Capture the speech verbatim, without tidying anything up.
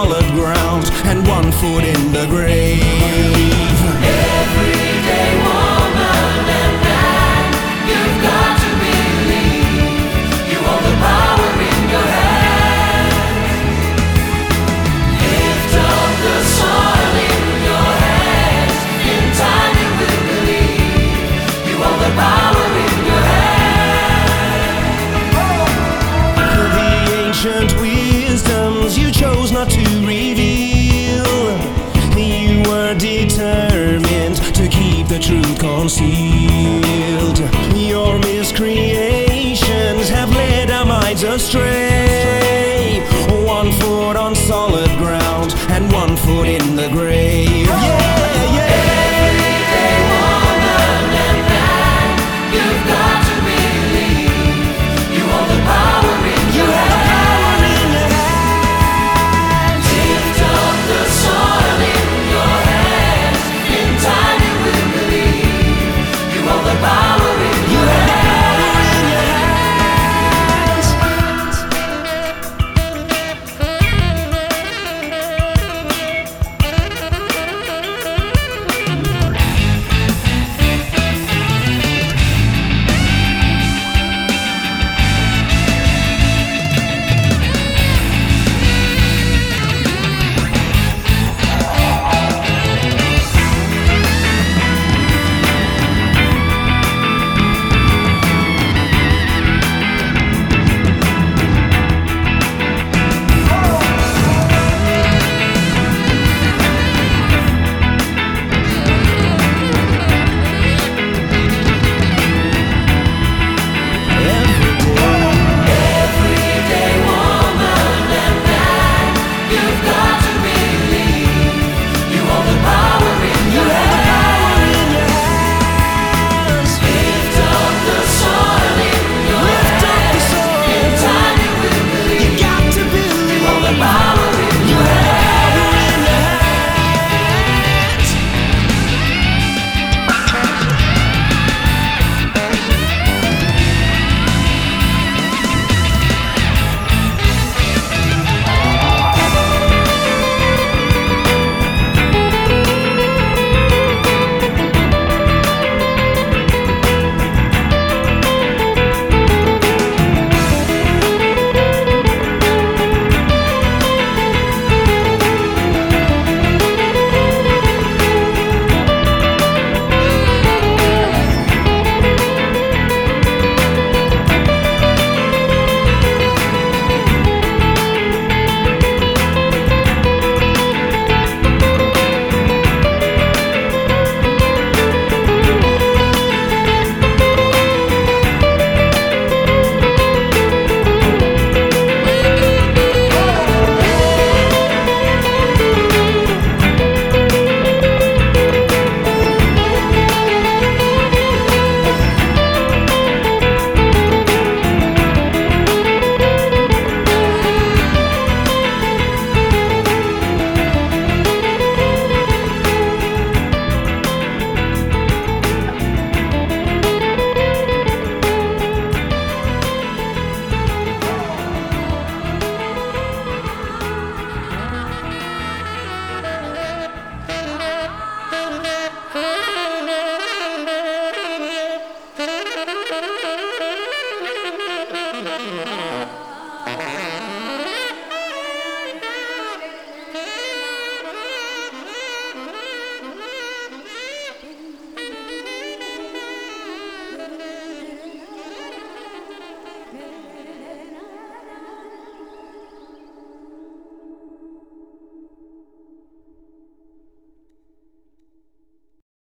solid ground and one foot in the grave. Everyday woman and man, you've got to believe you hold the power in your hand. Lift up the soil in your hands. In time you will believe you hold the power in your hand. The ancient wisdoms you chose not to reveal. You were determined to keep the truth concealed. Your miscreations have led our minds astray. One foot on solid ground and one foot in the grave. Yeah.